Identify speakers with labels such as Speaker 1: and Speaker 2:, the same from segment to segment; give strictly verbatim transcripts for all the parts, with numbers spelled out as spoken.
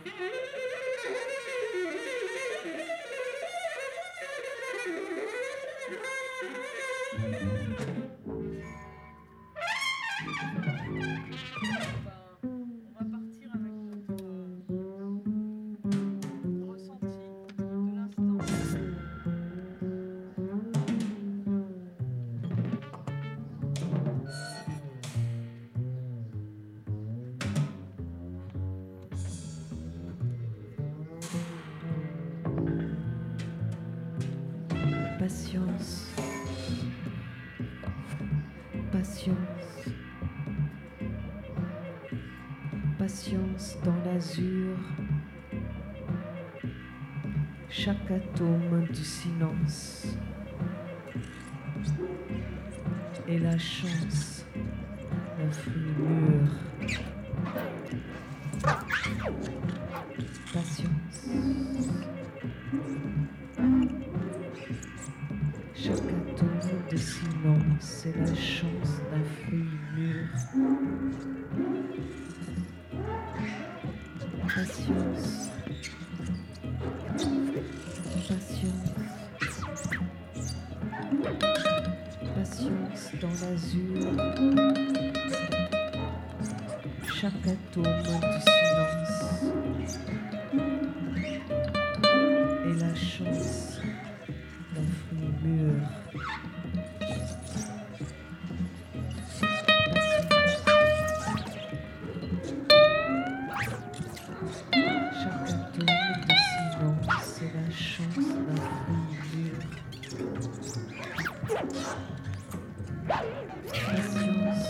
Speaker 1: Patience, patience, patience dans l'azur, chaque atome du silence et la chance d'un fruit mûr. Patience. Chaque atome de silence est la chance d'un fruit mûr. Patience. Patience. Patience dans l'azur. Chaque atome du silence est la chance d'un fruit mûr. Chaque atome de silence est la chance d'un fruit mûr. Patience.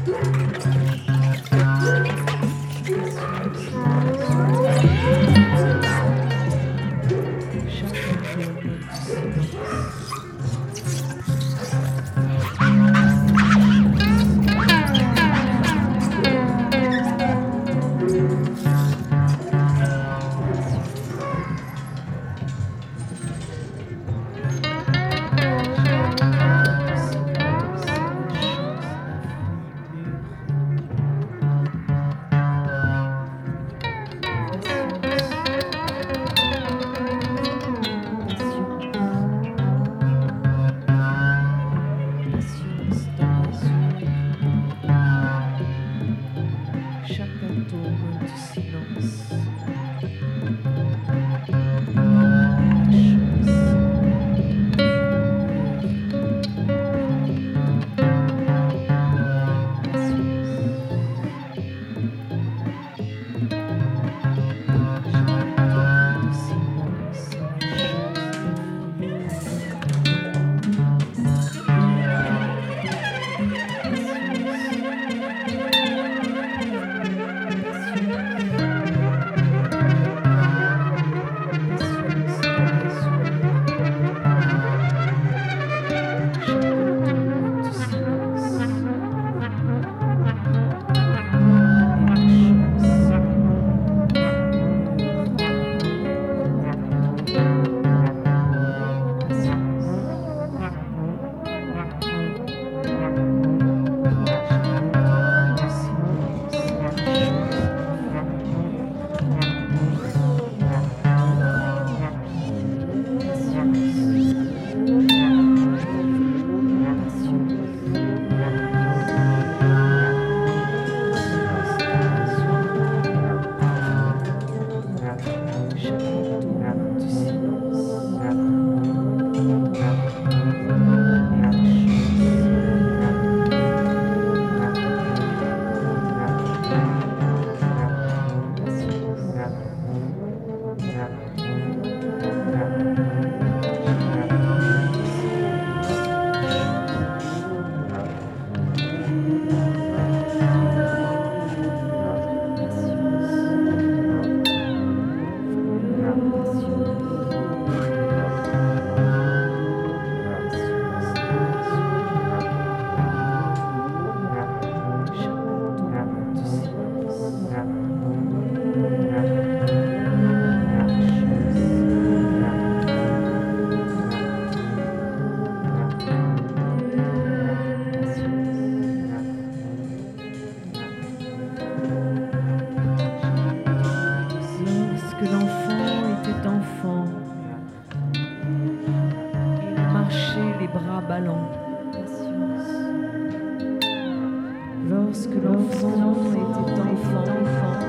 Speaker 1: Lorsque l'enfant était enfant,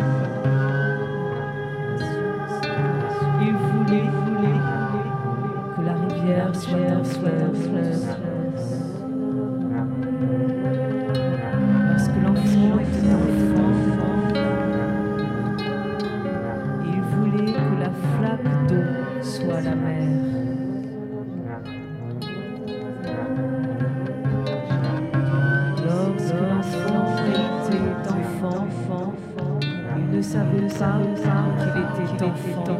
Speaker 1: il voulait, voulait que la rivière soit un fleuve, fleuve. Lorsque l'enfant était enfant, il voulait que la flaque d'eau soit la mer. Il ne savait pas qu'il était enfant.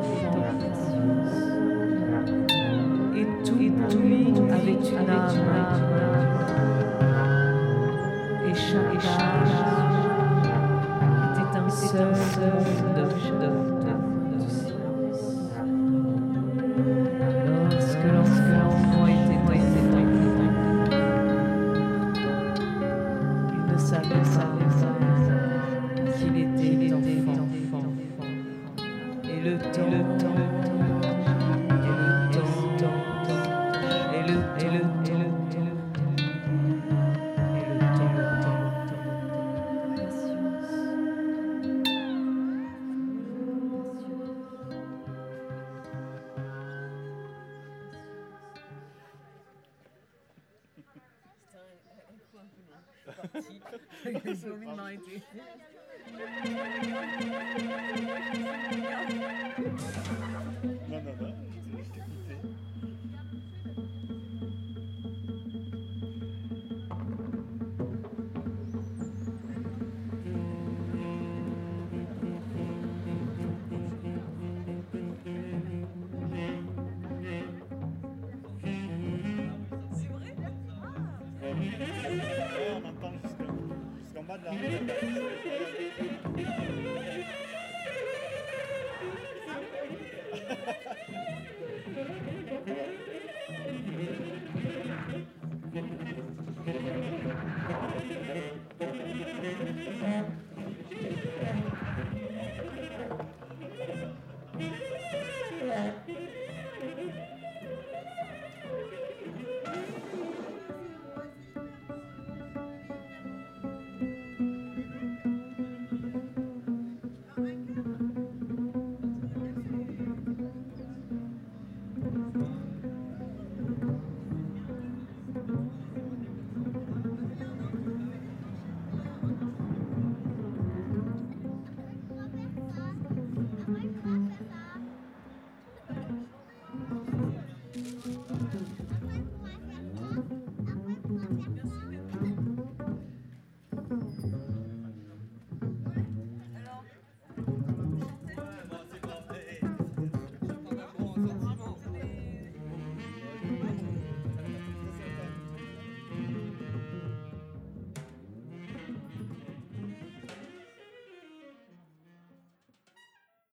Speaker 1: Et tout, et tout lui avait une âme. Et chaque âme était un seul monde de silence. Lorsque l'enfant était enfant, il ne savait pas qu'il était enfant. Et le temps, et le temps, et le temps, et le temps, et le temps, et le temps, le temps,
Speaker 2: Non, non, non, je t'écoutais.